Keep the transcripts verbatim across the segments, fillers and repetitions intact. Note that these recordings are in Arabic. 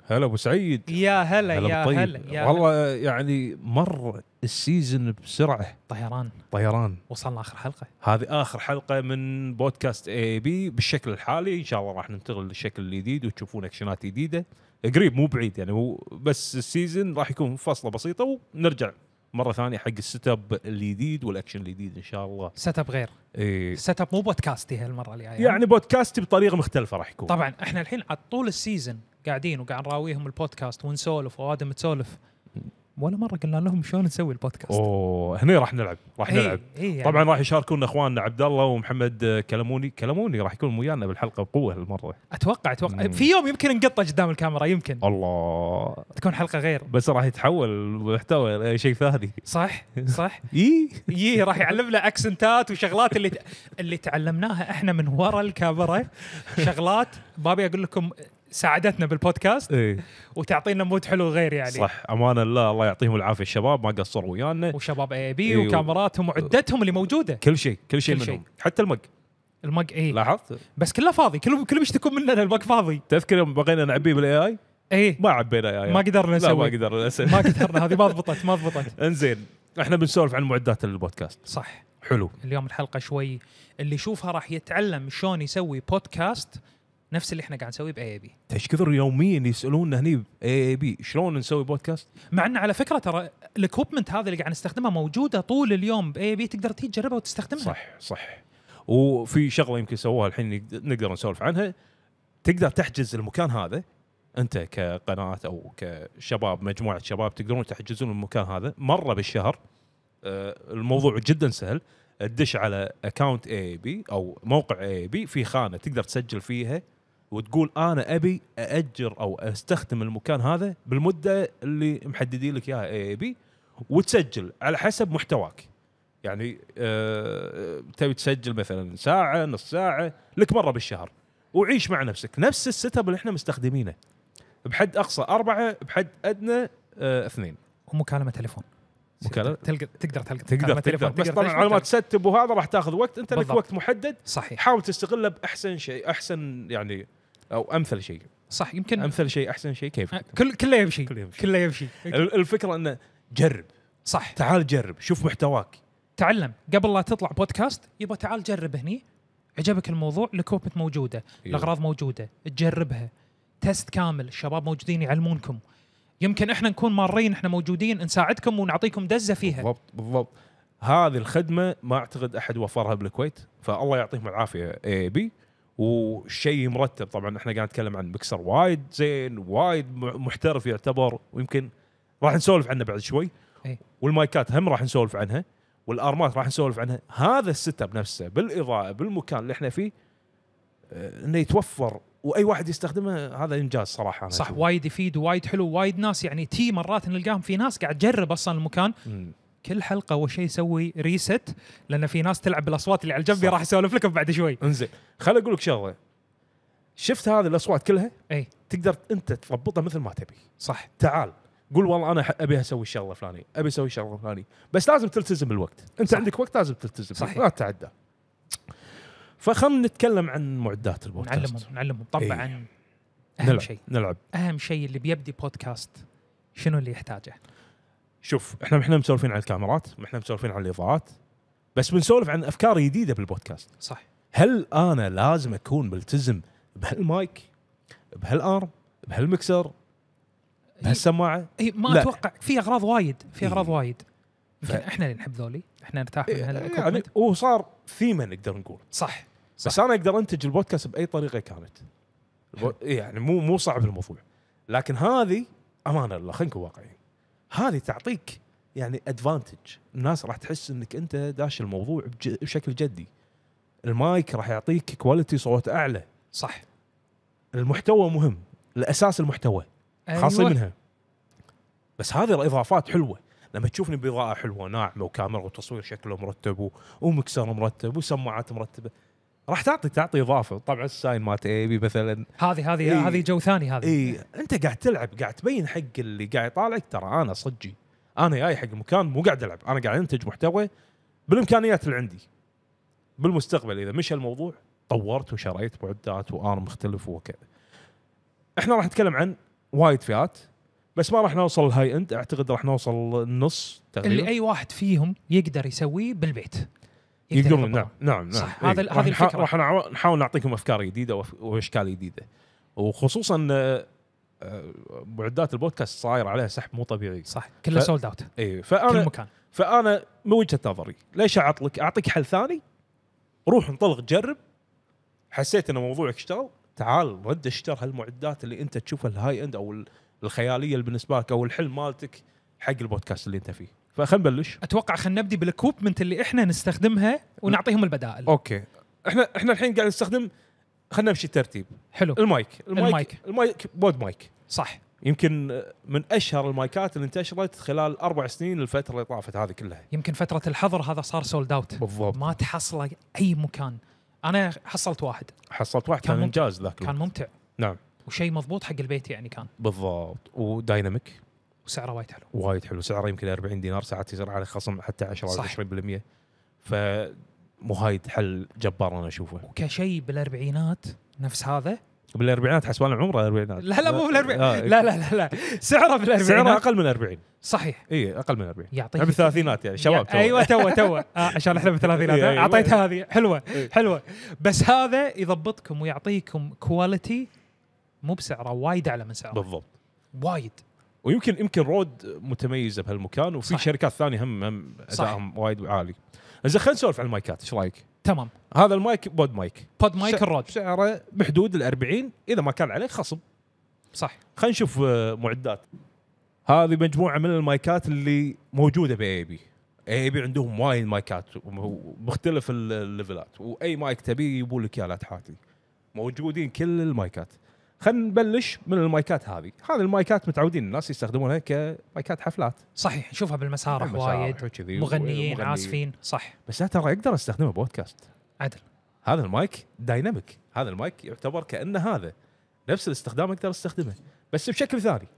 هلا ابو سعيد. يا هلا يا طيب. هلا يا والله يعني مر السيزن بسرعه. طيران طيران. وصلنا اخر حلقه. هذه اخر حلقه من بودكاست اي بي بالشكل الحالي. ان شاء الله راح ننتقل للشكل الجديد وتشوفون اكشنات جديده قريب، مو بعيد يعني. هو بس السيزن راح يكون فصله بسيطه ونرجع مره ثانيه حق السيت اب الجديد والاكشن الجديد ان شاء الله. سيت اب غير إيه. سيت اب مو بودكاستي هالمره الجايه يعني, يعني بودكاستي بطريقه مختلفه راح يكون. طبعا احنا الحين على طول السيزن قاعدين وقاعد نراويهم البودكاست ونسولف وادم تسولف، ولا مره قلنا لهم شلون نسوي البودكاست. اوه هنا راح نلعب راح إيه نلعب إيه يعني. طبعا راح يشاركونا اخواننا عبد الله ومحمد كلموني كلموني راح يكون ويانا بالحلقه بقوه المره. اتوقع اتوقع مم. في يوم يمكن نقطه قدام الكاميرا، يمكن الله تكون حلقه غير، بس راح يتحول محتوى شيء ثاني. صح صح. اي يي راح يعلمنا اكسنتات وشغلات اللي اللي تعلمناها احنا من وراء الكاميرا، شغلات بابي اقول لكم ساعدتنا بالبودكاست ايه وتعطينا مود حلو غير يعني. صح، امانه الله الله يعطيهم العافيه الشباب ما قصروا ويانا، وشباب اي بي إيه وكاميراتهم وعدتهم اللي موجوده، كل شيء كل شيء كل منهم شيء. حتى المق. المق ايه لاحظت بس كله فاضي، كلهم كلهم يشتكون مننا المق فاضي. تذكر يوم بغينا نعبيه بالاي اي ايه ما عبينا اي ما قدرنا لا نسوي ما قدرنا نسوي ما قدرنا هذه ما ضبطت ما ضبطت. انزين احنا بنسولف عن معدات البودكاست. صح. حلو. اليوم الحلقه شوي اللي يشوفها راح يتعلم شلون يسوي بودكاست نفس اللي احنا قاعد نسويه باي بي. ايش كثر يوميا يسالوننا هني باي بي شلون نسوي بودكاست، مع ان على فكره ترى الاكوبمنت هذا اللي قاعد نستخدمها موجوده طول اليوم باي بي، تقدر تيجي تجربها وتستخدمها. صح صح. وفي شغله يمكن سووها الحين نقدر نسولف عنها، تقدر تحجز المكان هذا انت كقناه او كشباب مجموعه شباب تقدرون تحجزون المكان هذا مره بالشهر. آه الموضوع جدا سهل، تدش على اكاونت اي بي او موقع اي بي، في خانه تقدر تسجل فيها وتقول انا ابي ااجر او استخدم المكان هذا بالمده اللي محددين لك اياها اي بي، وتسجل على حسب محتواك. يعني أه تبي تسجل مثلا ساعه نص ساعه لك مره بالشهر، وعيش مع نفسك نفس السيت اب اللي احنا مستخدمينه، بحد اقصى اربعه بحد ادنى أه اثنين. ومكالمه تليفون مكالمة تلقى تقدر تلقى تقدر تقدر بس طبعا على ما تستب وهذا راح تاخذ وقت، انت لك وقت محدد. صحيح. حاول تستغله باحسن شيء، احسن يعني او امثل شيء. صح يمكن امثل شيء احسن شيء كيف كل كله يمشي كله يمشي, كله يمشي. الفكره انه جرب. صح. تعال جرب شوف محتواك، تعلم قبل لا تطلع بودكاست. يبغى تعال جرب هني، عجبك الموضوع الكوبت موجوده، الاغراض موجوده، تجربها تست كامل، الشباب موجودين يعلمونكم. يمكن احنا نكون مارين احنا موجودين نساعدكم ونعطيكم دزه فيها. بالضبط بالضبط. هذه الخدمه ما اعتقد احد وفرها بالكويت، فالله يعطيهم العافيه اي بي. وشيء مرتب طبعا، احنا قاعد نتكلم عن مكسر وايد زين وايد محترف يعتبر، ويمكن راح نسولف عنه بعد شوي. أي. والمايكات هم راح نسولف عنها، والارمات راح نسولف عنها. هذا السيت اب نفسه بالاضاءه بالمكان اللي احنا فيه انه يتوفر واي واحد يستخدمه، هذا انجاز صراحه. صح وايد يفيد وايد حلو. وايد ناس يعني تي مرات نلقاهم في ناس قاعد تجرب اصلا المكان. م. كل حلقه اول شيء يسوي ريست، لان في ناس تلعب بالاصوات اللي على جنبي راح اسولف لكم بعد شوي. انزين خليني اقول لك شغله، شفت هذه الاصوات كلها اي تقدر انت تضبطها مثل ما تبي. صح. تعال قول والله انا ابي اسوي الشغله الفلانيه، ابي اسوي الشغله الفلانيه، بس لازم تلتزم بالوقت. انت صح. عندك وقت لازم تلتزم، صحيح. لا تتعدى. فخلنا نتكلم عن معدات البودكاست. نعلمهم نعلمهم طبعا. إيه. اهم نلعب. شيء نلعب اهم شيء اللي بيبدي بودكاست شنو اللي يحتاجه؟ شوف احنا احنا مسولفين عن الكاميرات، احنا مسولفين عن الاضاءات، بس بنسولف عن افكار جديده بالبودكاست. صح. هل انا لازم اكون ملتزم بهالمايك، بهالارم، بهالمكسر، بهالسماعه؟ اي ما لا. اتوقع في اغراض وايد في اغراض وايد يمكن ف... احنا اللي نحب ذولي، احنا نرتاح من هالاكوبمنت يعني. وصار ثيمه نقدر نقول. صح. صح بس انا اقدر انتج البودكاست باي طريقه كانت. يعني مو مو صعب الموضوع، لكن هذه امانه الله خلينا نكون واقعيين، هذه تعطيك يعني ادفانتج. الناس راح تحس انك انت داش الموضوع بشكل جدي. المايك راح يعطيك كواليتي صوت اعلى. صح. المحتوى مهم، الاساس المحتوى خاصه أيوة. منها. بس هذه الاضافات حلوه، لما تشوفني باضاءه حلوه ناعمه وكاميرا وتصوير شكله مرتب ومكسر مرتب وسماعات مرتبه، راح تعطي تعطي اضافه. طبعا الساين مات اي بي مثلا، هذه هذه إيه هذه جو ثاني. هذه اي انت قاعد تلعب، قاعد تبين حق اللي قاعد يطالعك ترى انا صجي، انا جاي حق المكان مو قاعد العب، انا قاعد انتج محتوى بالامكانيات اللي عندي. بالمستقبل اذا مشى الموضوع طورت وشريت معدات وارم مختلف وكذا. احنا راح نتكلم عن وايد فئات، بس ما راح نوصل الهاي اند، اعتقد راح نوصل النص تقريبا اللي اي واحد فيهم يقدر يسويه بالبيت يقدرون. نعم نعم نعم صح. إيه. هذا راح هذه نحا- الفكره. راح نعا- نحاول نعطيكم افكار جديده وأف- واشكال جديده، وخصوصا آه، آه، معدات البودكاست صاير عليها سحب مو طبيعي. صح كله ف- سولد اوت اي كل فانا مكان. فانا من وجهه نظري ليش اعطلك اعطيك حل ثاني، روح انطلق جرب، حسيت ان موضوعك اشتغل، تعال رد اشتر هالمعدات اللي انت تشوفها الهاي اند او الخياليه اللي بالنسبه لك او الحلم مالتك حق البودكاست اللي انت فيه. فخلينا نبلش. اتوقع خلينا نبدي بالاكوبمنت اللي احنا نستخدمها ونعطيهم البدائل. اوكي احنا احنا الحين قاعد نستخدم، خلينا نمشي ترتيب. حلو. المايك المايك المايك. المايك بود مايك صح. يمكن من اشهر المايكات اللي انتشرت خلال اربع سنين الفتره اللي طافت هذه كلها. يمكن فتره الحظر هذا صار سولد اوت، بالضبط. ما تحصله اي مكان. انا حصلت واحد حصلت واحد كان كان ممتع. انجاز ذاك كان الوقت. ممتع نعم وشيء مضبوط حق البيت يعني، كان بالضبط، ودايناميك وسعره وايد حلو. وايد حلو، سعره يمكن أربعين دينار، ساعات يصير عليه خصم حتى عشرة أو عشرين بالمية. فمهايد حل جبار انا اشوفه. وكشيء بالاربعينات نفس هذا. بالاربعينات حسبان عمره الاربعينات. لا لا مو بالاربعين، آه. لا لا لا لا سعره بالاربعينات. سعره اقل من أربعين. صحيح. اي اقل من أربعين. يعطيك يعني بالثلاثينات يعني شباب. تو. ايوه تو تو آه عشان احنا بالثلاثينات إيه، اعطيت أيوة. هذه حلوه إيه. حلوه. بس هذا يضبطكم ويعطيكم كواليتي مو بسعره وايد اعلى من سعره بالضبط. وايد. ويمكن يمكن رود متميزه بهالمكان، وفي صح. شركات ثانيه هم هم صح. ادائهم وايد عالي. زين خلينا نسولف عن المايكات، ايش رايك؟ تمام. هذا المايك بود مايك، بود مايك الرود. سعره بحدود ال أربعين اذا ما كان عليه خصم. صح. خلينا نشوف آه، معدات. هذه مجموعه من المايكات اللي موجوده باي بي. اي بي عندهم وايد مايكات ومختلف ال- الليفلات، واي مايك تبي يبون لك اياه لا تحاتي، موجودين كل المايكات. خلينا نبلش من المايكات هذه. هذه المايكات متعودين الناس يستخدمونها كمايكات حفلات، صحيح نشوفها بالمسارح المسارح وايد، وكذي، مغنيين ومغني. عازفين. صح. بس لا ترى اقدر استخدمه بودكاست. عدل. هذا المايك دايناميك، هذا المايك يعتبر كأنه هذا نفس الاستخدام اقدر استخدمه بس بشكل ثاني.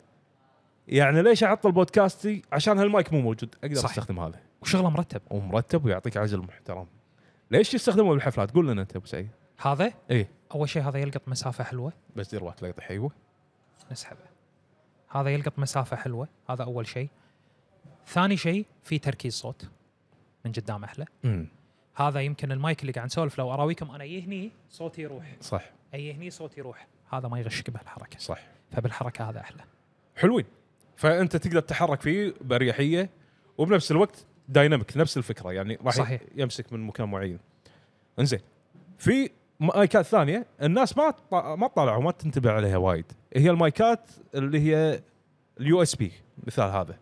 يعني ليش اعطل بودكاستي؟ عشان هالمايك مو موجود اقدر صح. استخدم هذا وشغله مرتب. ومرتب ويعطيك عزل محترم. ليش يستخدمه بالحفلات؟ قول لنا انت ابو سعيد. هذا ايه اول شيء هذا يلقط مسافه حلوه، بس دير بالك لا يطيح. ايوه نسحبه. هذا يلقط مسافه حلوه، هذا اول شيء. ثاني شيء في تركيز صوت من قدام احلى. امم هذا يمكن المايك اللي قاعد نسولف لو اراويكم انا يهني صوتي يروح، صح اي هني صوتي يروح. هذا ما يغشك بهالحركه، صح. فبالحركه هذا احلى. حلوين. فانت تقدر تتحرك فيه باريحيه وبنفس الوقت دايناميك، نفس الفكره يعني راح صحيح. يمسك من مكان معين. انزين في مايكات ثانيه الناس ما ط- ما تطالع وما تنتبه عليها وايد، هي المايكات اللي هي اليو اس بي. مثال هذا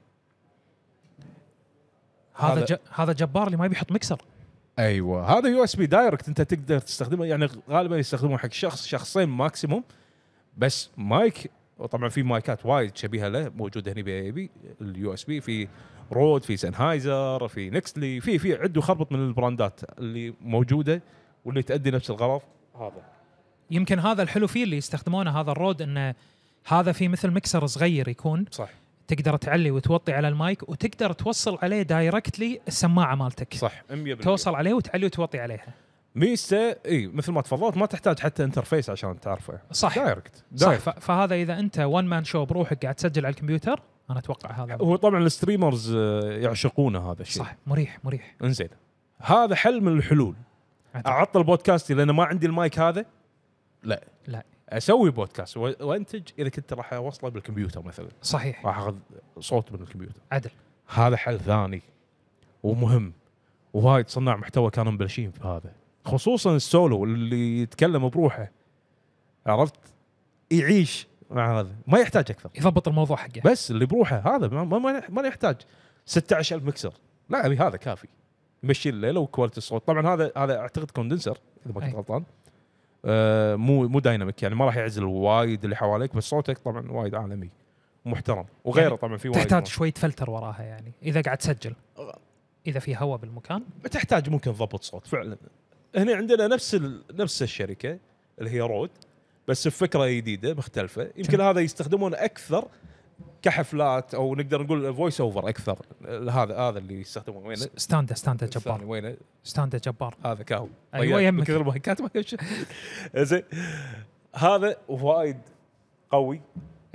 هذا هذا- ج... هذا جبار اللي ما يبي يحط مكسر. ايوه هذا يو اس بي دايركت، انت تقدر تستخدمه يعني غالبا يستخدمونه حق شخص شخصين ماكسيموم. بس مايك، وطبعا في مايكات وايد شبيهه له موجوده هنا باي بي اليو اس بي، في رود، في سنهايزر، في نكستلي، في في عده خربط من البراندات اللي موجوده واللي تؤدي نفس الغرض. هذا يمكن هذا الحلو فيه اللي يستخدمونه هذا الرود، انه هذا في مثل مكسر صغير يكون صح تقدر تعلي وتوطي على المايك، وتقدر توصل عليه دايركتلي السماعه مالتك. صح مية بالمية. توصل عليه وتعلي وتوطي عليها. ميزته اي مثل ما تفضلت ما تحتاج حتى انترفيس عشان تعرفه. صح. دايركت صح. دايركت. ف- فهذا اذا انت وان مان شو بروحك قاعد تسجل على الكمبيوتر، انا اتوقع هذا هو طبعا الستريمرز آه، يعشقونه هذا الشيء. صح. مريح مريح. انزين هذا حل من الحلول. عدل. اعطل بودكاستي لان ما عندي المايك هذا؟ لا لا. اسوي بودكاست و- وانتج اذا كنت راح اوصله بالكمبيوتر مثلا، صحيح. راح اخذ صوت من الكمبيوتر. عدل. هذا حل ثاني ومهم، ووايد صناع محتوى كانوا مبلشين في هذا، خصوصا السولو اللي يتكلم بروحه، عرفت، يعيش مع هذا ما يحتاج اكثر. يضبط الموضوع حقه. بس اللي بروحه هذا ما ما, ما يحتاج ستة عشر ألف مكسر، لا ابي هذا كافي يمشي الليله وكواليتي الصوت. طبعا هذا هذا اعتقد كوندنسر اذا ما كنت أي. غلطان، آه مو مو دايناميك يعني ما راح يعزل وايد اللي حواليك، بس صوتك طبعا وايد عالمي ومحترم وغيره. يعني طبعا في وايد تحتاج ما. شويه فلتر وراها يعني اذا قاعد تسجل، اذا في هواء بالمكان تحتاج ممكن ضبط صوت فعلا. هنا عندنا نفس ال... نفس الشركه اللي هي رود، بس بفكره جديده مختلفه. يمكن جم. هذا يستخدمون اكثر كحفلات او نقدر نقول فويس اوفر اكثر. هذا هذا اللي يستخدمونه. وينه ستاندا ستاندا الثاني؟ جبار. وينه ستاندا جبار. هذا كاهو. أيوة طيب، يمك. كثر المايكات ما يمشي. زين هذا وايد قوي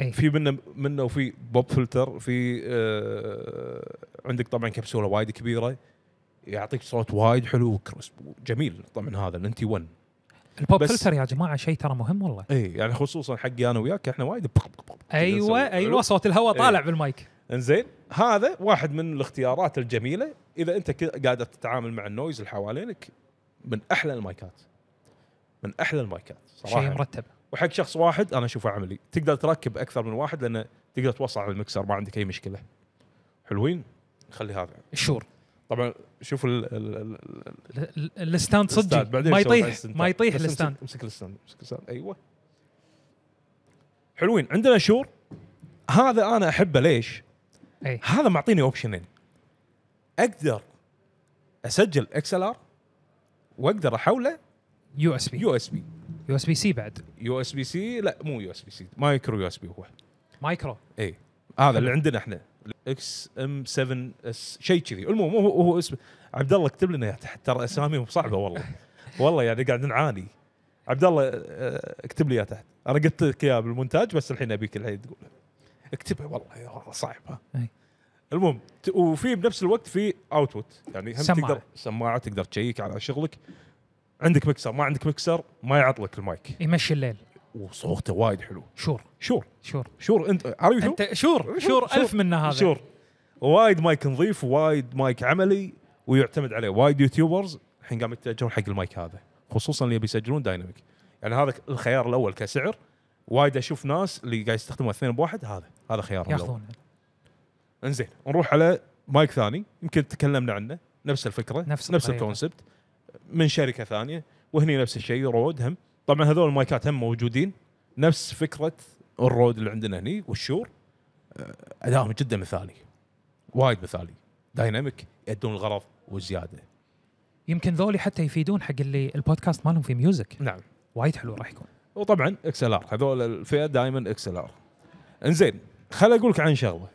أي. في منه منه وفي بوب فلتر، في آه عندك طبعا كبسوله وايد كبيره يعطيك صوت وايد حلو وكريسب جميل. طبعا هذا الانتي ون البوب فلتر يا جماعه شيء ترى مهم والله. اي يعني خصوصا حقي انا وياك احنا وايد ايوه ايوه صوت الهواء طالع ايه. بالمايك. انزين هذا واحد من الاختيارات الجميله اذا انت قاعد تتعامل مع النويز اللي حوالينك. من احلى المايكات من احلى المايكات صراحه، شيء مرتب. وحق شخص واحد انا اشوفه عملي. تقدر تركب اكثر من واحد لانه تقدر توصل على المكسر ما عندك اي مشكله. حلوين. نخلي هذا الشور. طبعا شوف ال ال ال الستاند صدق ما يطيح ما يطيح الستاند. امسك الستاند امسك الستاند ايوه حلوين. عندنا شور هذا انا احبه ليش؟ أي. هذا معطيني اوبشنين، اقدر اسجل اكس ال ار واقدر احوله يو اس بي يو اس بي يو اس بي سي بعد يو اس بي سي لا مو يو اس بي سي مايكرو يو اس بي هو مايكرو اي هذا اللي عندنا احنا اكس ام سبعة اس شيء كذي. المهم هو هو اسمه عبد الله اكتب لنا تحت ترى اساميهم صعبه والله والله يعني قاعد نعاني. عبد الله اكتب لي اياه تحت. انا قلت لك اياه بالمونتاج بس الحين ابيك الحين تقول اكتبها والله والله صعب ها. المهم وفي بنفس الوقت في اوتبوت يعني هم سماعة. تقدر سماعه تقدر تشيك على شغلك. عندك مكسر ما عندك مكسر ما يعطلك المايك يمشي الليل وصوته وايد حلو. شور شور شور شور انت عارف شو انت شور شور ألف منه هذا شور وايد مايك نظيف وايد مايك عملي ويعتمد عليه وايد يوتيوبرز الحين قاموا يتجهون حق المايك هذا خصوصا اللي بيسجلون دايناميك. يعني هذا الخيار الاول كسعر. وايد اشوف ناس اللي قاعد يستخدموا اثنين بواحد هذا هذا خيار ياخذونه. انزين نروح على مايك ثاني يمكن تكلمنا عنه نفس الفكره نفس, نفس الكونسبت من شركه ثانيه وهني نفس الشيء رود. هم طبعا هذول المايكات هم موجودين نفس فكره الرود اللي عندنا هني والشور. ادائهم جدا مثالي وايد مثالي دايناميك يدون الغرض والزياده. يمكن ذولي حتى يفيدون حق اللي البودكاست مالهم في ميوزك. نعم وايد حلو راح يكون. وطبعا اكس ال ار هذول الفئه دائما اكس ال ار. انزين خل اقول لك عن شغله.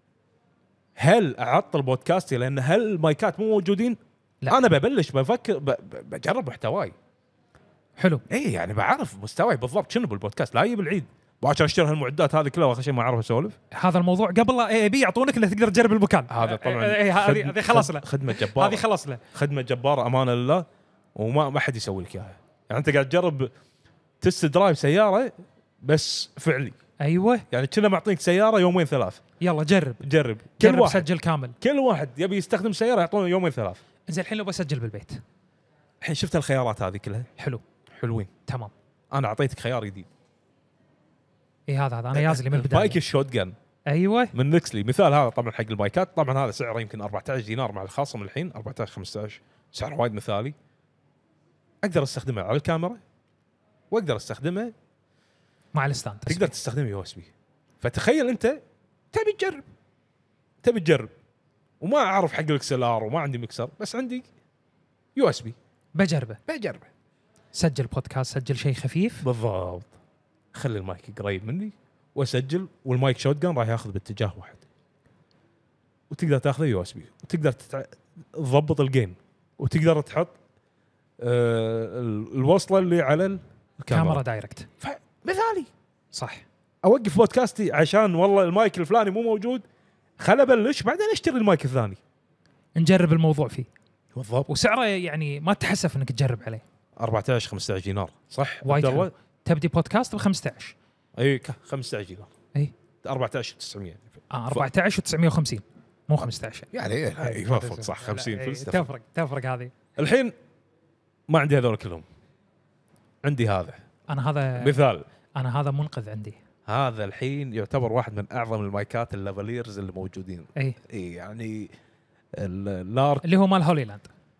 هل اعطل بودكاستي لان هل المايكات مو موجودين؟ لا. انا ببلش بفكر بجرب محتواي. حلو اي يعني بعرف مستواي بالضبط شنو بالبودكاست. لا يجي بالعيد باكر اشتري هالمعدات هذه كلها واخر شيء ما اعرف اسولف. هذا الموضوع قبل لا بي يعطونك اللي تقدر تجرب المكان. هذا طبعا اي هذه هذه خلاص له خدمه جباره. هذه خلاص له خدمه جباره امانه لله وما ما حد يسوي لك اياها. يعني انت قاعد تجرب تست درايف سياره بس فعلي. ايوه يعني كنا معطينك سياره يومين ثلاث يلا جرب جرب كل جرب واحد سجل كامل. كل واحد يبي يستخدم سياره يعطونه يومين ثلاث. زين الحين لو بسجل بالبيت الحين شفت الخيارات هذه كلها حلو حلوين. تمام انا اعطيتك خيار جديد. اي هذا هذا انا يازلي من البدايه. مايك الشوت جن ايوه من نكسلي مثال هذا طبعا حق المايكات. طبعا هذا سعره يمكن أربعة عشر دينار مع الخاصم الحين أربعة عشر خمسة عشر سعره وايد مثالي. اقدر استخدمه على الكاميرا واقدر استخدمه مع الستاند. تقدر تستخدمه يو اس بي. فتخيل انت تبي تجرب تبي تجرب وما اعرف حق الاكس ال ار وما عندي مكسر بس عندي يو اس بي بجربه بجربه. سجل بودكاست سجل شيء خفيف بالضبط. خلي المايك قريب مني واسجل والمايك شوت جان راح ياخذ باتجاه واحد وتقدر تاخذه يو اس بي وتقدر تتع... تضبط الجين وتقدر تحط آه الوصله اللي على الكاميرا كاميرا دايركت. مثالي صح. اوقف بودكاستي عشان والله المايك الفلاني مو موجود خل ابلش بعدين اشتري المايك الثاني نجرب الموضوع فيه. بالضبط. وسعره يعني ما تحسف انك تجرب عليه. أربعة عشر خمسة عشر دينار صح وايد حلو. تبدي بودكاست ب خمسة عشر. اي خمسة عشر دينار. اي أربعة عشر وتسعمية. اه أربعة عشر وتسعمية وخمسين مو خمسة عشر يعني يوافق صح خمسين فلوس تفرق تفرق هذه. الحين ما عندي هذول كلهم. عندي هذا انا هذا مثال. انا هذا منقذ عندي. هذا الحين يعتبر واحد من اعظم المايكات اللافاليرز اللي موجودين. اي اي يعني اللارك اللي هو مال هوليلاند.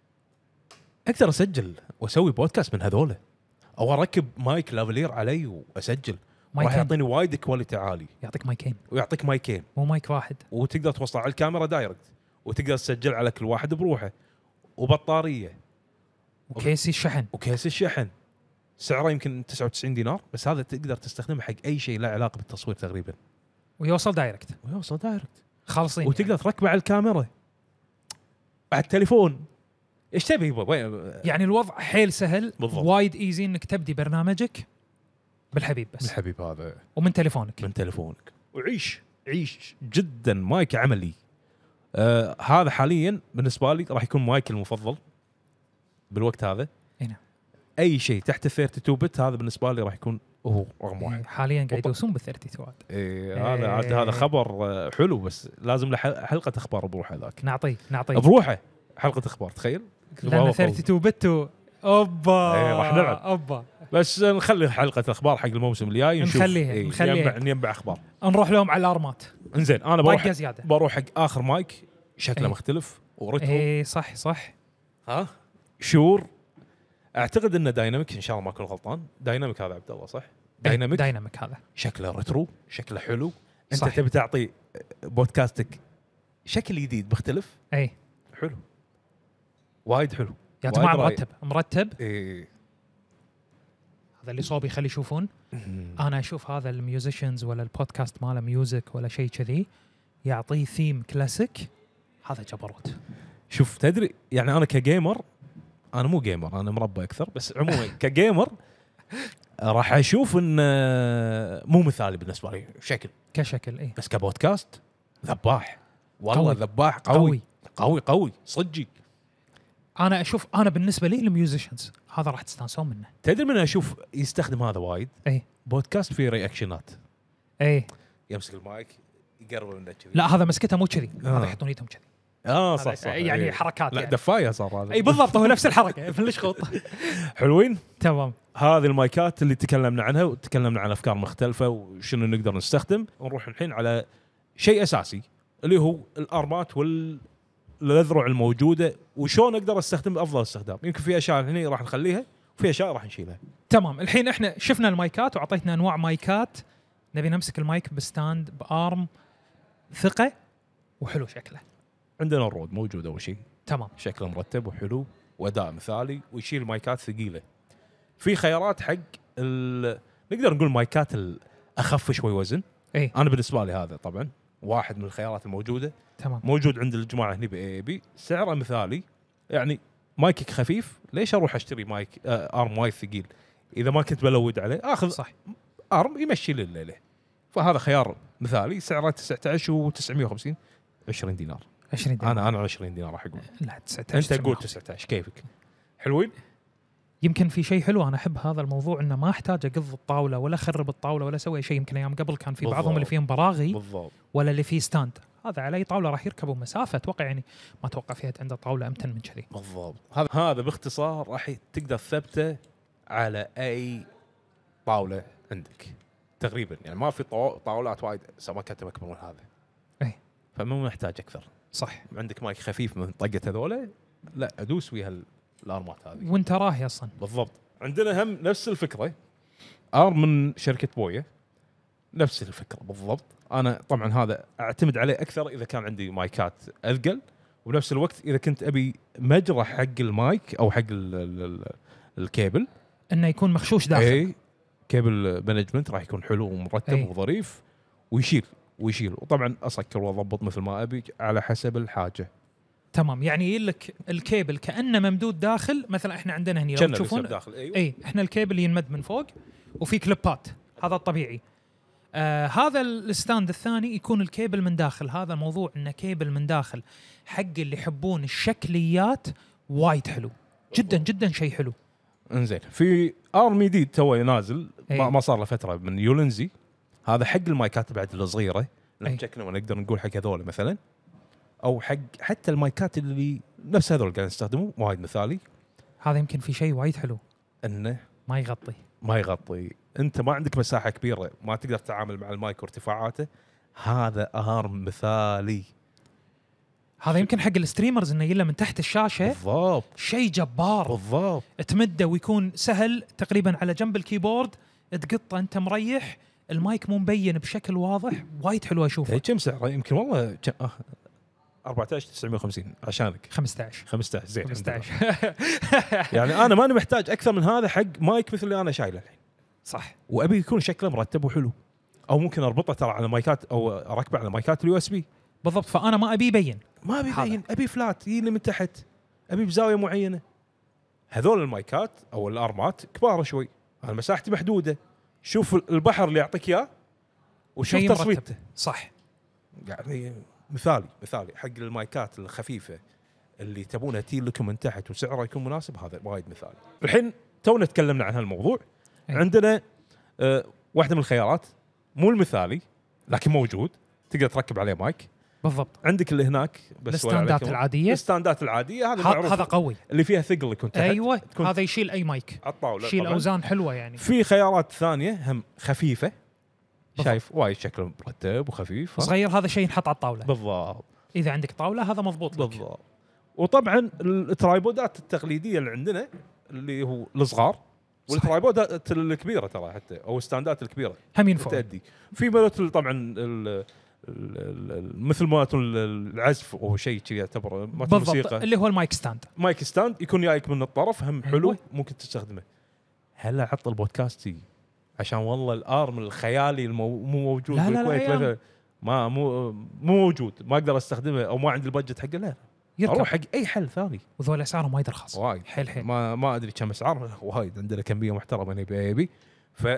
اقدر اسجل واسوي بودكاست من هذوله او اركب مايك لافالير علي واسجل راح يعطيني وايد كواليتي عالي. يعطيك مايكين ويعطيك مايكين مو مايك واحد وتقدر توصل على الكاميرا دايركت وتقدر تسجل على كل واحد بروحه وبطاريه وكيس الشحن وكيس الشحن. سعره يمكن تسعة وتسعين دينار بس هذا تقدر تستخدمه حق اي شيء له علاقه بالتصوير تقريبا. ويوصل دايركت ويوصل دايركت خالصين وتقدر تركبه على الكاميرا على التليفون. ايش تبي؟ يعني الوضع حيل سهل. بالضبط. وايد ايزي انك تبدي برنامجك بالحبيب بس الحبيب هذا ومن تليفونك من تليفونك وعيش عيش جدا مايك عملي. آه هذا حاليا بالنسبه لي راح يكون مايك المفضل بالوقت هذا. هنا. اي شيء تحت اثنين وثلاثين بت هذا بالنسبه لي راح يكون هو رقم واحد. حاليا قاعد يدوسون بال ثلاثين توات. إيه هذا عاد هذا خبر آه، حلو، بس لازم له حلقه اخبار بروحه ذاك. نعطيه نعطيه بروحه حلقه اخبار تخيل. لأن ثلاثين تو بت اوبا إيه راح نلعب اوبا. بس نخلي حلقه الاخبار حق الموسم الجاي نشوف. نخليها إيه نخليها نجمع اخبار. نروح لهم على الارمات. انزين انا بروح زيادة. بروح حق اخر مايك شكله إيه. مختلف ورتبه. اي صح صح. ها شور اعتقد انه دايناميك ان شاء الله ما اكون غلطان. دايناميك هذا عبد الله صح؟ دايناميك دايناميك هذا شكله ريترو شكله حلو. انت صح. تبي تعطي بودكاستك شكل جديد مختلف. اي حلو وايد حلو يا وايد جماعه رايق. مرتب مرتب. إيه. هذا اللي صوبي خلي يشوفون. انا اشوف هذا الميوزيشنز ولا البودكاست ماله ميوزك ولا شيء كذي يعطيه ثيم كلاسيك، هذا جبروت. شوف تدري يعني انا كجيمر، انا مو جيمر انا مربى اكثر، بس عموما كجيمر راح اشوف ان مو مثالي بالنسبه لي شكل كشكل اي، بس كبودكاست ذباح والله قوي. ذباح قوي قوي قوي, قوي صدقي. انا اشوف انا بالنسبه لي الميوزيشنز هذا راح تستانسون منه. تدري من اشوف يستخدم هذا وايد؟ اي بودكاست فيه رياكشنات، اي يمسك المايك يقرب منه كذي. لا هذا مسكته مو كذي، آه. هذا يحطون ايدهم كذي. اه صح صح يعني إيه. حركات لا يعني. دفايه صار هذا. اي بالضبط هو نفس الحركه في الشخوط. حلوين. تمام. هذه المايكات اللي تكلمنا عنها وتكلمنا عن افكار مختلفه وشنو نقدر نستخدم. ونروح الحين على شيء اساسي اللي هو الارمات والذرع الموجوده وشون اقدر استخدم افضل استخدام. يمكن في اشياء هنا راح نخليها وفي اشياء راح نشيلها. تمام. الحين احنا شفنا المايكات وعطيتنا انواع مايكات. نبي نمسك المايك بستاند بارم ثقه وحلو شكله. عندنا الرود موجود اول شيء، تمام. شكله مرتب وحلو واداء مثالي ويشيل مايكات ثقيله. في خيارات حق ال... نقدر نقول مايكات الاخف شوي وزن. اي انا بالنسبه لي هذا طبعا واحد من الخيارات الموجوده. تمام. موجود عند الجماعه هنا باي بي، سعره مثالي. يعني مايكك خفيف ليش اروح اشتري مايك آه ارم وايد ثقيل اذا ما كنت بلود عليه؟ اخذ صح. ارم يمشي لي الليله. فهذا خيار مثالي. سعره تسعة عشر وتسعمية وخمسين، عشرين دينار. عشرين دينار. انا انا عشرين دينار راح اقول. لا تسعة عشر. انت قول تسعة عشر كيفك. حلوين. يمكن في شيء حلو انا احب هذا الموضوع انه ما احتاج اقض الطاوله ولا اخرب الطاوله ولا اسوي شيء. يمكن ايام قبل كان في بعضهم بالضبط. اللي فيهم براغي بالضبط. ولا اللي فيه ستاند. هذا على اي طاوله راح يركبوا مسافه اتوقع، يعني ما اتوقع فيها عنده طاوله امتن من كذي. بالضبط. هذا هذا باختصار راح تقدر تثبته على اي طاوله عندك تقريبا. يعني ما في طاو- طاولات وايد سمكتها اكبر من هذا. اي فما محتاج اكثر. صح. عندك مايك خفيف من طقه هذولا، لا ادوس ويا الارمات هذه. وانت راهي اصلا. بالضبط. عندنا هم نفس الفكره ارم من شركه بويه، نفس الفكره بالضبط. انا طبعا هذا اعتمد عليه اكثر اذا كان عندي مايكات اثقل، وبنفس الوقت اذا كنت ابي مجرى حق المايك او حق ال ال ال الكيبل انه يكون مخشوش داخل. اي كيبل مانجمنت راح يكون حلو ومرتب أي. وظريف ويشيل ويشيل. وطبعا اسكر واضبط مثل ما ابي على حسب الحاجه. تمام. يعني يجي لك الكيبل كانه ممدود داخل. مثلا احنا عندنا هنا لو كأنه تشوفون بيصير داخل. ايوه اي احنا الكيبل ينمد من فوق وفي كليبات، هذا الطبيعي. آه هذا الستاند الثاني يكون الكيبل من داخل. هذا الموضوع انه كيبل من داخل حق اللي يحبون الشكليات وايد حلو جدا جدا، شيء حلو. انزين في ارم جديد تو نازل أي. ما ما صار له فتره من يولنزي. هذا حق المايكات بعد الصغيره أي. اللي شكلنا ونقدر نقول حق هذول مثلا، او حق حتى المايكات اللي نفس هذول قاعد نستخدمه وايد مثالي. هذا يمكن في شيء وايد حلو انه ما يغطي. ما يغطي. انت ما عندك مساحه كبيره ما تقدر تتعامل مع المايك وارتفاعاته. هذا ارم مثالي. هذا يمكن حق الستريمرز انه يلا من تحت الشاشه. بالضبط شيء جبار. بالضبط. تمده ويكون سهل تقريبا على جنب الكيبورد، تقطه انت مريح، المايك مو مبين بشكل واضح. وايد حلو اشوفه. كم سعره؟ يمكن والله كم آه. أربعة عشر تسعمية وخمسين عشانك. خمسة عشر خمسة عشر زين. خمسة عشر يعني انا ماني محتاج اكثر من هذا حق مايك مثل اللي انا شايله الحين. صح. وابي يكون شكله مرتب وحلو. او ممكن اربطه ترى على مايكات او اركبه على مايكات اليو اس بي. بالضبط. فانا ما ابي يبين. ما ابي هذا. يبين، ابي فلات يجي من تحت، ابي بزاويه معينه. هذول المايكات او الارمات كبار شوي، انا مساحتي محدوده، شوف البحر اللي يعطيك اياه وشوف شيء تصويته. صح. يعني مثالي مثالي حق المايكات الخفيفه اللي تبونها تي لكم من تحت وسعره يكون مناسب، هذا وايد مثالي. الحين تونا تكلمنا عن هالموضوع. أي. عندنا آه واحده من الخيارات مو المثالي لكن موجود، تقدر تركب عليه مايك. بالضبط. عندك اللي هناك بس الستاندات العاديه، الستاندات العاديه هذا ه- معروف، هذا قوي. اللي فيها ثقل يكون تحت. ايوه تكون هذا يشيل اي مايك، على الطاوله يشيل طبعاً. اوزان حلوه يعني. في خيارات ثانيه هم خفيفه، بالضبط. شايف وايد شكله مرتب وخفيف. ها؟ صغير، هذا شيء ينحط على الطاوله. بالضبط اذا عندك طاوله هذا مضبوط لك. بالضبط. وطبعا الترايبودات التقليديه اللي عندنا اللي هو الصغار، والترايبودات الكبيره ترى حتى او الستاندات الكبيره هم ينفعون. تأدي. في مالت طبعا ال- ال- ال- مثل ما تقول العزف او شيء كذي يعتبر مالت بالضبط، الموسيقى، اللي هو المايك ستاند. مايك ستاند يكون جايك من الطرف، هم حلو أيوة. ممكن تستخدمه. هلا عط البودكاستي عشان والله الارم الخيالي المو مو موجود لا لا لا بالكويت يا مثلا، ما مو مو موجود، ما اقدر استخدمه او ما عندي البادجت حقه، لا يركب. اروح حق اي حل ثاني. وذول اسعارهم وايد رخص. وايد حيل حيل. ما ما ادري كم اسعار، وايد عندنا كميه محترمه نبي يبي. فما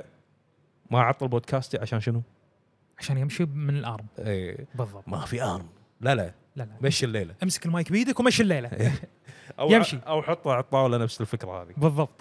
اعطل بودكاستي عشان شنو؟ عشان يمشي من الارم. ايه بالضبط. ما في ارم، لا لا لا لا مشي الليله امسك المايك بيدك ومشي الليله. او يمشي. او حطه على الطاوله، نفس الفكره هذه. بالضبط.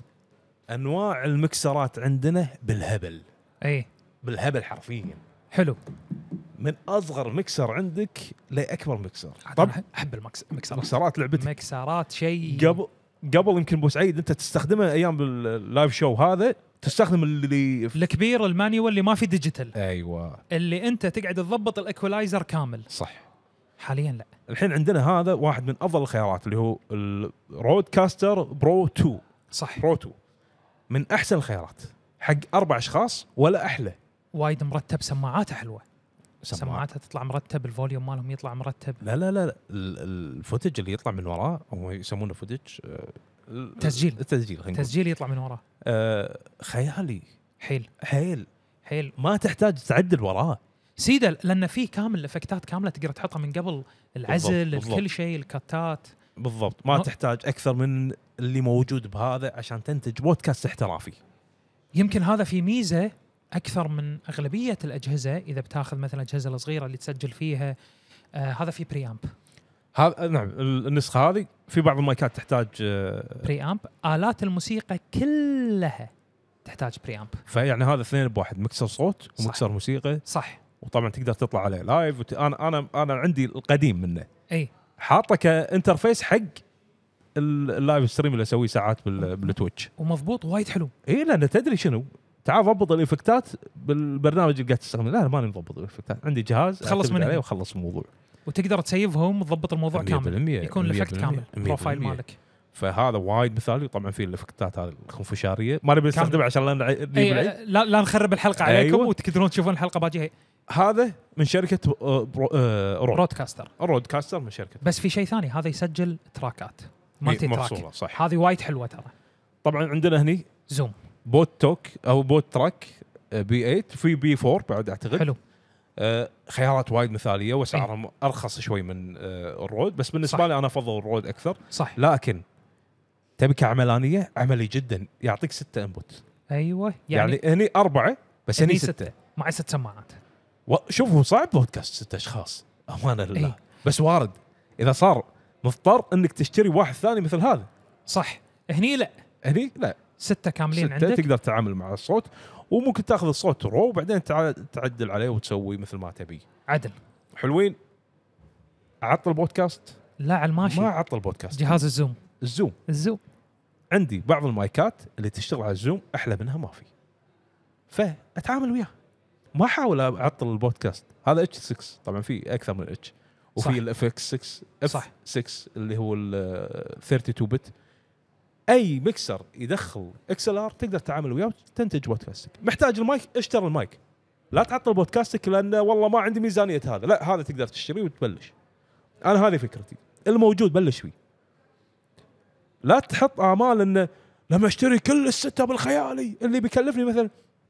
انواع المكسرات عندنا بالهبل، اي بالهبل حرفيا، حلو. من اصغر مكسر عندك لاكبر مكسر. طب طب احب المكس... المكسرات. مكسرات لعبتي مكسرات شيء قبل قبل يمكن ابو سعيد انت تستخدمه ايام باللايف شو هذا، تستخدم اللي الكبير المانيوال اللي ما في ديجيتال، ايوه اللي انت تقعد تضبط الايكولايزر كامل. صح. حاليا لا. الحين عندنا هذا واحد من افضل الخيارات اللي هو الرودكاستر برو تو. صح. برو تو من احسن الخيارات حق اربع اشخاص ولا احلى. وايد مرتب، سماعاته حلوه، سماعات. سماعاتها تطلع مرتب، الفوليوم مالهم يطلع مرتب. لا لا لا, لا. ال- الفوتج اللي يطلع من وراه هم يسمونه فوتج، آه، ال- تسجيل. التسجيل خلينا نقول. تسجيل يطلع من وراه. آه خيالي حيل حيل، حيل. ما تحتاج تعدل وراه. سيدا لان في كامل الافكتات كامله تقدر تحطها من قبل، العزل، بالضبط. الكل شيء، الكاتات. بالضبط، ما ما- تحتاج اكثر من اللي موجود بهذا عشان تنتج بودكاست احترافي. يمكن هذا في ميزه اكثر من اغلبيه الاجهزه. اذا بتاخذ مثلا الاجهزه الصغيره اللي تسجل فيها، آه هذا في بري امب. هذا نعم ال- النسخه هذه في بعض المايكات تحتاج آه، بري امب. الات الموسيقى كلها تحتاج بري امب. فيعني هذا اثنين بواحد، مكسر صوت صح. ومكسر موسيقى، صح. وطبعا تقدر تطلع عليه لايف. وت... انا انا انا عندي القديم منه اي حاطه كانترفيس حق ال- اللايف ستريم اللي اسويه ساعات بال... بالتويتش. ومضبوط وايد حلو. اي لان تدري شنو، تعال ضبط الافكتات بالبرنامج اللي قاعد تستخدمه. لا ماني مضبط الافكتات، عندي جهاز تخلص أعتمد منه. عليه وخلص الموضوع. وتقدر تسيفهم وتضبط الموضوع مية بالمية كامل، يكون الافكت مية بالمية كامل، بروفايل مية بالمية. مالك. فهذا وايد مثالي. وطبعا في الافكتات هذه الخنفشاريه ما نبي نستخدمها عشان لا نع- نجيب أي العيد. لا لا نخرب الحلقه عليكم. أيوة. وتقدرون تشوفون الحلقه باجيها. هذا من شركه آه، برو- آه، رود برودكاستر. رودكاستر من شركه. بس في شيء ثاني، هذا يسجل تراكات مالتي تراك. مفصوله صح. هذه وايد حلوه ترى. طبعا عندنا هني زوم بوت توك او بوت تراك آه، بي ثمانية، في بي أربعة بعد اعتقد. حلو. آه، خيارات وايد مثاليه واسعارهم ارخص شوي من آه، الرود، بس بالنسبه صح. لي انا افضل الرود اكثر. صح. لكن تبي كعملانيه عملي جدا، يعطيك ستة انبوت. ايوه يعني, يعني, هني اربعه بس هني هني سته. مع ست سماعات. و- شوفوا صعب بودكاست ستة اشخاص امانه لله. إيه. بس وارد اذا صار مضطر انك تشتري واحد ثاني مثل هذا. صح. هني لا، هني لا، ستة كاملين ستة عندك. تقدر تتعامل مع الصوت، وممكن تاخذ الصوت رو وبعدين تع- تعدل عليه وتسوي مثل ما تبي. عدل. حلوين. اعطل بودكاست؟ لا على الماشي. ما اعطل بودكاست. جهاز الزوم. الزوم الزوم عندي بعض المايكات اللي تشتغل على الزوم احلى منها ما في، فاتعامل وياه. ما احاول اعطل البودكاست. هذا اتش ستة طبعا في اكثر من اتش، صح. وفي الاف اكس ستة اف صح. ستة اللي هو ال اثنين وثلاثين بت. اي مكسر يدخل اكس ال ار تقدر تتعامل وياه وتنتج بودكاستك. محتاج المايك، اشتري المايك، لا تعطل بودكاستك لان والله ما عندي ميزانيه هذا. لا، هذا تقدر تشتريه وتبلش. انا هذه فكرتي، الموجود بلش فيه. لا تحط امال انه لما اشتري كل السيت اب الخيالي اللي بيكلفني مثلا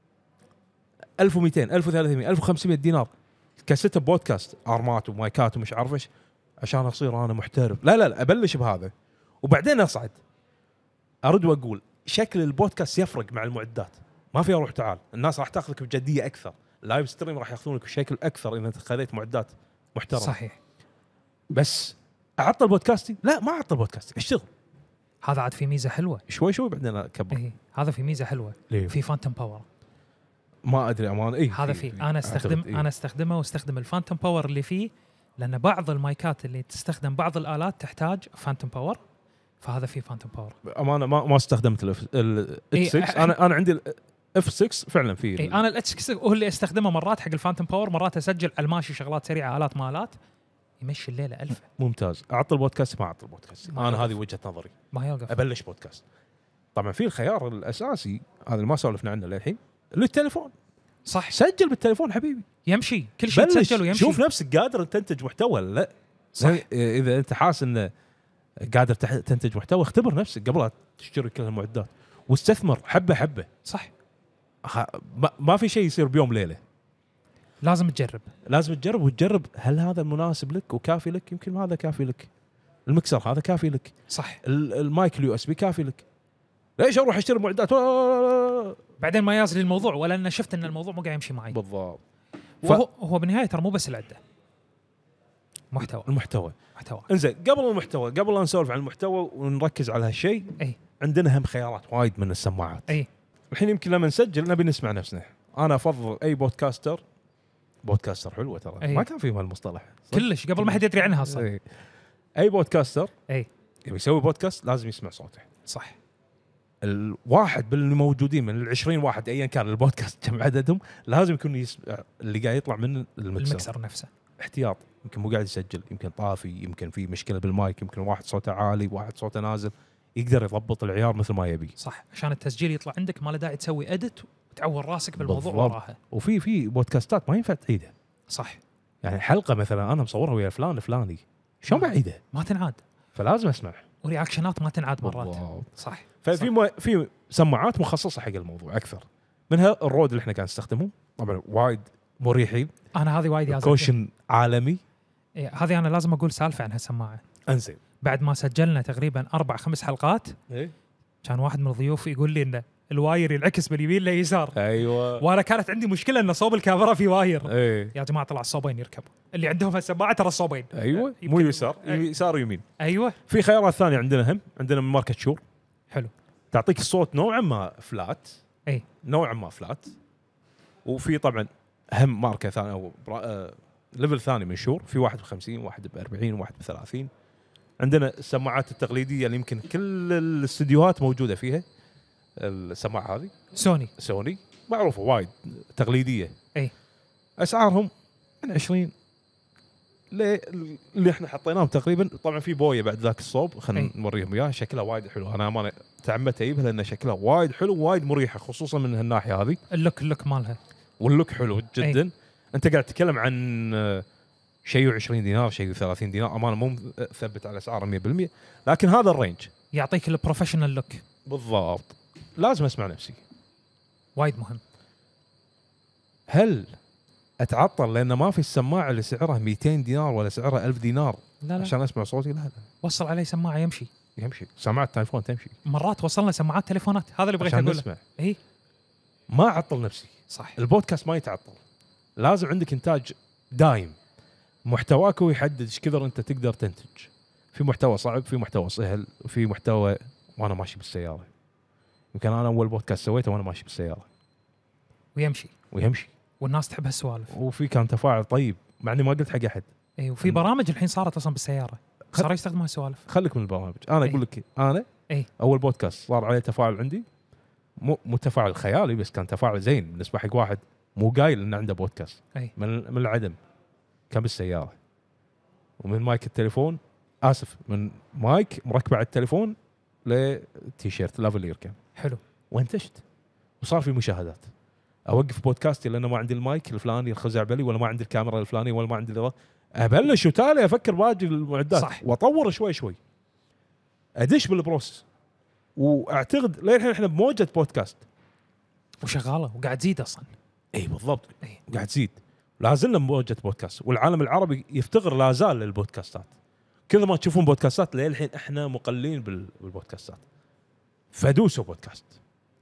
ألف ومئتين ألف وثلاثمئة ألف وخمسمئة دينار كسيت اب بودكاست، ارمات ومايكات ومش عارف ايش، عشان اصير انا محترف. لا لا لا، ابلش بهذا وبعدين اصعد. ارد واقول شكل البودكاست يفرق مع المعدات. ما في اروح تعال، الناس راح تاخذك بجديه اكثر، لايف ستريم راح ياخذونك بشكل اكثر اذا انت خذيت معدات محترمه. صحيح. بس اعطل بودكاستي؟ لا ما اعطل بودكاستي، اشتغل. هذا عاد في ميزه حلوه شوي شوي بعدين اكبر. إيه هذا في ميزه حلوه ليه؟ في فانتوم باور. ما ادري امان. اي هذا في انا استخدم إيه؟ انا استخدمه واستخدم الفانتوم باور اللي فيه، لان بعض المايكات اللي تستخدم بعض الالات تحتاج فانتوم باور، فهذا فيه فانتوم باور. امانه ما ما استخدمت ال إيه ستة. انا انا عندي اف ستة فعلا فيه. إيه انا الاتش ستة هو اللي استخدمه مرات حق الفانتوم باور، مرات اسجل على الماشي شغلات سريعه الات مالات يمشي الليله ألف. ممتاز. اعطل بودكاست ما اعطل بودكاست، انا هذه وجهه نظري. ما يوقف. ابلش بودكاست. طبعا في الخيار الاساسي هذا اللي ما سولفنا عنه للحين، للتليفون. صح، سجل بالتليفون حبيبي، يمشي كل شيء تسجل ويمشي. شوف نفسك قادر تنتج محتوى لا. صح. اذا انت حاسس انه قادر تنتج محتوى، اختبر نفسك قبل لا تشتري كل المعدات واستثمر حبه حبه. صح. ما في شيء يصير بيوم ليله، لازم تجرب. لازم تجرب وتجرب هل هذا مناسب لك وكافي لك. يمكن هذا كافي لك، المكسر هذا كافي لك، صح، المايك اليو اس بي كافي لك. ليش اروح اشتري معدات بعدين ما يازلي الموضوع، ولا انا شفت ان الموضوع مو قاعد يمشي معي بالضبط. وهو ف... هو بالنهايه ترى مو بس العده، محتوى المحتوى محتوى انزين. قبل المحتوى، قبل لا نسولف عن المحتوى ونركز على هالشيء، اي عندنا هم خيارات وايد من السماعات. اي الحين يمكن لما نسجل نبي نسمع نفسنا. انا افضل اي بودكاستر، بودكاستر حلوه ترى، أي. ما كان في هالمصطلح كلش قبل ما حد يدري عنها اصلا. أي. اي بودكاستر اي يبي يسوي بودكاست لازم يسمع صوته. صح. الواحد باللي موجودين من العشرين واحد ايا كان البودكاست كم عددهم، لازم يكون يسمع اللي قاعد يطلع من المكسر, المكسر نفسه. احتياط، يمكن مو قاعد يسجل، يمكن طافي، يمكن في مشكله بالمايك، يمكن واحد صوته عالي واحد صوته نازل، يقدر يضبط العيار مثل ما يبي. صح، عشان التسجيل يطلع عندك ما له داعي تسوي اديت وتعور راسك بالموضوع وراها. وفي في بودكاستات ما ينفع تعيدها. صح، يعني حلقه مثلا انا مصورها ويا فلان فلاني، شلون بعيدها؟ ما تنعاد، فلازم اسمع. ورياكشنات ما تنعاد مرات. بالضبط. صح. ففي مو... في سماعات مخصصه حق الموضوع اكثر، منها الرود اللي احنا قاعد نستخدمه، طبعا وايد مريحين. انا هذه وايد يازم كوشن عالمي. إيه هذه انا لازم اقول سالفه عن هالسماعه. انزين، بعد ما سجلنا تقريبا اربع خمس حلقات، إيه؟ كان واحد من الضيوف يقول لي انه الواير ينعكس من اليمين ليسار. ايوه، وانا كانت عندي مشكله ان صوب الكاميرا في واير. ايه يا جماعه طلع الصوبين يركبوا، اللي عندهم هالسماعه ترى الصوبين. ايوه مو يسار، يسار ويمين. ايوه. في خيارات ثانيه عندنا، هم عندنا من ماركه شور. حلو، تعطيك الصوت نوعا ما فلات، اي نوعا ما فلات. وفي طبعا هم ماركه ثانيه او آه ليفل ثاني من شور، في واحد بخمسين، واحد بأربعين، واحد بثلاثين. عندنا السماعات التقليديه اللي يمكن كل الاستديوهات موجوده فيها. السماعه هذه سوني سوني معروفه وايد تقليديه. اي اسعارهم من عشرين اللي احنا حطيناهم تقريبا. طبعا في بويه بعد ذاك الصوب، خلينا نوريهم اياه، شكلها وايد حلو. انا امانه تعمدت اجيبها لان شكلها وايد حلو وايد مريحه، خصوصا من هالناحيه هذه. اللوك اللوك مالها واللوك حلو جدا. أي. انت قاعد تتكلم عن شيء عشرين دينار، شيء ثلاثين دينار، امانه مو ثبت على اسعاره مية بالمية، لكن هذا الرينج يعطيك البروفيشنال لوك. بالضبط. لازم اسمع نفسي، وايد مهم. هل اتعطل لان ما في السماعه اللي سعرها مئتين دينار ولا سعرها ألف دينار لا لا عشان اسمع صوتي؟ لا لا، وصل عليه سماعه يمشي يمشي. سماعه تليفون تمشي، مرات وصلنا سماعات تليفونات. هذا اللي بغيت عشان اقوله. نسمع. اي ما اعطل نفسي. صح. البودكاست ما يتعطل، لازم عندك انتاج دايم. محتواك هو يحدد ايش كثر انت تقدر تنتج. في محتوى صعب، في محتوى سهل، وفي محتوى وانا ماشي بالسياره. يمكن انا اول بودكاست سويته وانا ماشي بالسياره ويمشي ويمشي والناس تحب هالسوالف، وفي كان تفاعل طيب، مع اني ما قلت حق احد. اي وفي برامج الحين صارت اصلا بالسياره صاروا يستخدموا هالسوالف. خليك من البرامج، انا اقول لك انا اي اول بودكاست صار عليه تفاعل عندي، مو مو تفاعل خيالي، بس كان تفاعل زين بالنسبه حق واحد مو قايل انه عنده بودكاست. أي. من من العدم كان بالسياره، ومن مايك التليفون، اسف من مايك مركب على التليفون لتيشيرت لافلير كان حلو، وانتشت وصار في مشاهدات. اوقف بودكاستي لانه ما عندي المايك الفلاني الخزعبلي، ولا ما عندي الكاميرا الفلانيه، ولا ما عندي الإضاءة. ابلش وتالي افكر باجي المعدات، صح. واطور شوي شوي، ادش بالبروسس. واعتقد للحين احنا بموجه بودكاست وشغاله وقاعد تزيد اصلا. اي بالضبط، أي. قاعد تزيد. لازلنا بموجه بودكاست، والعالم العربي يفتقر لا زال للبودكاستات. كذا ما تشوفون بودكاستات للحين احنا مقلين بالبودكاستات. فدوسوا بودكاست،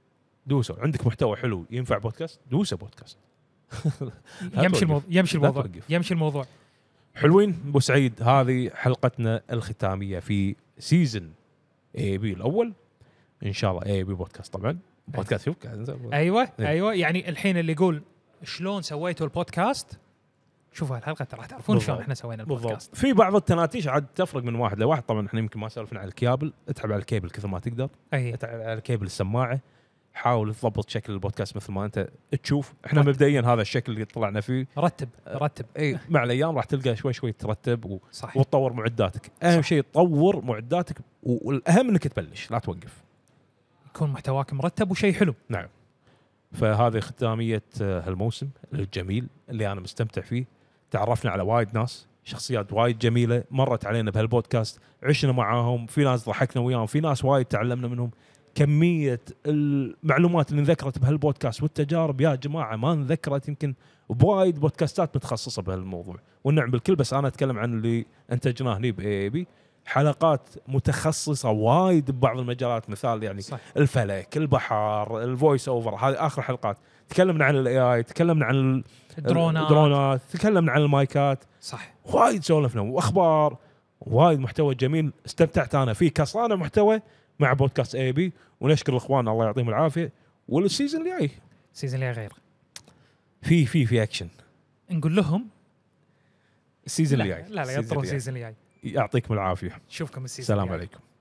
دوسوا. عندك محتوى حلو ينفع بودكاست، دوسه بودكاست. يمشي الموضوع يمشي الموضوع يمشي الموضوع. حلوين ابو سعيد، هذه حلقتنا الختاميه في سيزن اي بي الاول ان شاء الله. اي بي بودكاست طبعا بودكاست شوف ايوه ايوه يعني الحين اللي يقول شلون سويتوا البودكاست، شوفوا الحلقه راح تعرفون شلون احنا سوينا البودكاست. بالضبط. في بعض التناتيش عاد تفرق من واحد لواحد. طبعا احنا يمكن ما سولفنا على الكابل، اتعب على الكيبل كثر ما تقدر، أي. اتعب على الكيبل السماعه، حاول تضبط شكل البودكاست مثل ما انت تشوف. احنا رتب. مبدئيا هذا الشكل اللي طلعنا فيه، رتب رتب اي مع الايام راح تلقى شوي شوي ترتب و... صحيح. وتطور معداتك. اهم شيء تطور معداتك، والاهم انك تبلش لا توقف، يكون محتواك مرتب وشيء حلو. نعم. فهذه ختاميه هالموسم الجميل اللي انا مستمتع فيه. تعرفنا على وايد ناس، شخصيات وايد جميله مرت علينا بهالبودكاست، عشنا معاهم، في ناس ضحكنا وياهم، في ناس وايد تعلمنا منهم. كميه المعلومات اللي انذكرت بهالبودكاست والتجارب يا جماعه ما انذكرت يمكن بوايد بودكاستات متخصصه بهالموضوع، والنعم بالكل. بس انا اتكلم عن اللي انتجناه هني باي بي، حلقات متخصصه وايد ببعض المجالات، مثال يعني صح. الفلك، البحر، الفويس اوفر، هذه اخر حلقات. تكلمنا عن الاي اي، تكلمنا عن الدرونات الدرونات، تكلمنا عن المايكات، صح. وايد سولفنا واخبار، وايد محتوى جميل استمتعت انا فيه كصانع محتوى مع بودكاست اي بي. ونشكر الاخوان الله يعطيهم العافيه. والسيزون اللي جاي السيزون اللي غير في في في اكشن، نقول لهم السيزون اللي جاي. لا لا يطرون السيزون اللي جاي. يعطيكم العافيه، نشوفكم السيزون. السلام عليكم.